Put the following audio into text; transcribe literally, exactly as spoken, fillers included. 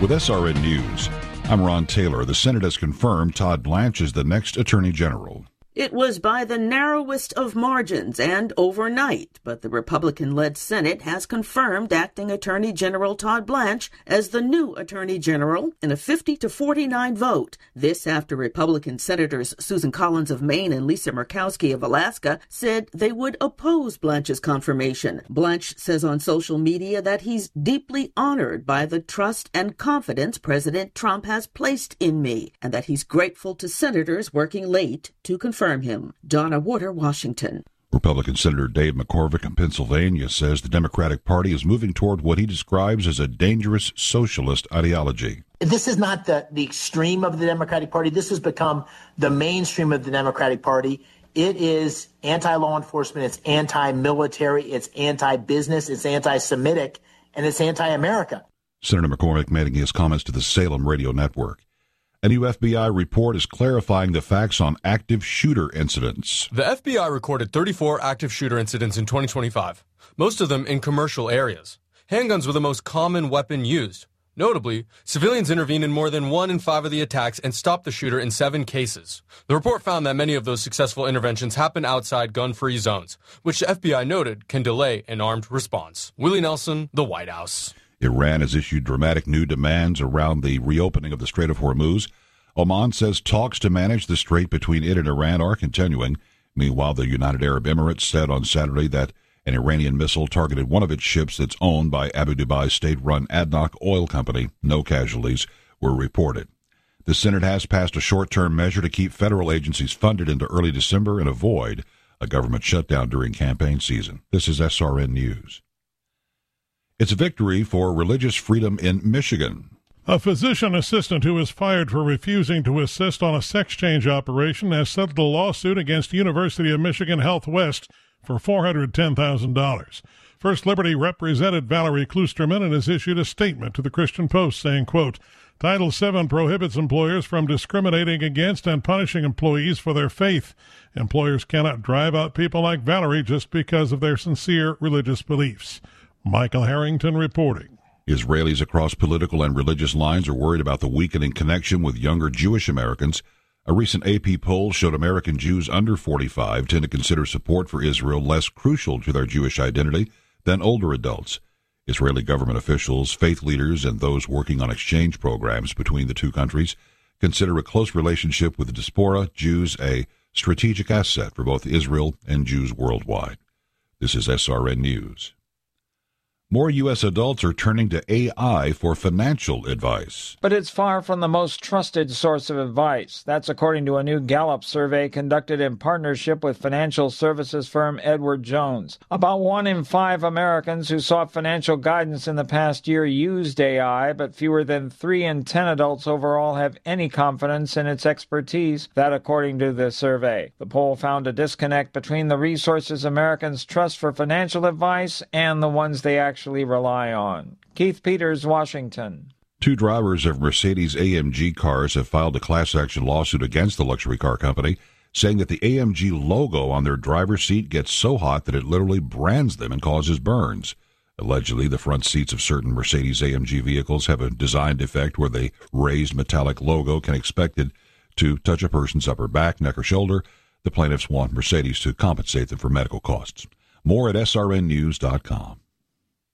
With S R N News, I'm Ron Taylor. The Senate has confirmed Todd Blanche is the next Attorney General. It was by the narrowest of margins and overnight, but the Republican-led Senate has confirmed Acting Attorney General Todd Blanche as the new Attorney General in a fifty to forty-nine vote. This after Republican Senators Susan Collins of Maine and Lisa Murkowski of Alaska said they would oppose Blanche's confirmation. Blanche says on social media that he's deeply honored by the trust and confidence President Trump has placed in me, and that he's grateful to senators working late to confirm him. Donna Warder, Washington. Republican Senator Dave McCormick of Pennsylvania says the Democratic Party is moving toward what he describes as a dangerous socialist ideology. This is not the, the extreme of the Democratic Party. This has become the mainstream of the Democratic Party. It is anti-law enforcement, it's anti-military, it's anti-business, it's anti-Semitic, and it's anti-America. Senator McCormick making his comments to the Salem Radio Network. A new F B I report is clarifying the facts on active shooter incidents. The F B I recorded thirty-four active shooter incidents in twenty twenty-five, most of them in commercial areas. Handguns were the most common weapon used. Notably, civilians intervened in more than one in five of the attacks and stopped the shooter in seven cases. The report found that many of those successful interventions happened outside gun-free zones, which the F B I noted can delay an armed response. Willie Nelson, the White House. Iran has issued dramatic new demands around the reopening of the Strait of Hormuz. Oman says talks to manage the strait between it and Iran are continuing. Meanwhile, the United Arab Emirates said on Saturday that an Iranian missile targeted one of its ships that's owned by Abu Dhabi's state-run ADNOC oil company. No casualties were reported. The Senate has passed a short-term measure to keep federal agencies funded into early December and avoid a government shutdown during campaign season. This is S R N News. It's a victory for religious freedom in Michigan. A physician assistant who was fired for refusing to assist on a sex change operation has settled a lawsuit against University of Michigan Health West for four hundred ten thousand dollars. First Liberty represented Valerie Klusterman and has issued a statement to the Christian Post saying, quote, Title seven prohibits employers from discriminating against and punishing employees for their faith. Employers cannot drive out people like Valerie just because of their sincere religious beliefs. Michael Harrington reporting. Israelis across political and religious lines are worried about the weakening connection with younger Jewish Americans. A recent A P poll showed American Jews under forty-five tend to consider support for Israel less crucial to their Jewish identity than older adults. Israeli government officials, faith leaders, and those working on exchange programs between the two countries consider a close relationship with the diaspora Jews a strategic asset for both Israel and Jews worldwide. This is S R N News. More U S adults are turning to A I for financial advice. But it's far from the most trusted source of advice. That's according to a new Gallup survey conducted in partnership with financial services firm Edward Jones. About one in five Americans who sought financial guidance in the past year used A I, but fewer than three in ten adults overall have any confidence in its expertise. That according to the survey. The poll found a disconnect between the resources Americans trust for financial advice and the ones they actually actually rely on. Keith Peters, Washington. Two drivers of Mercedes A M G cars have filed a class action lawsuit against the luxury car company, saying that the A M G logo on their driver's seat gets so hot that it literally brands them and causes burns. Allegedly, the front seats of certain Mercedes A M G vehicles have a design defect where the raised metallic logo can be expected to touch a person's upper back, neck, or shoulder. The plaintiffs want Mercedes to compensate them for medical costs. More at S R N news dot com.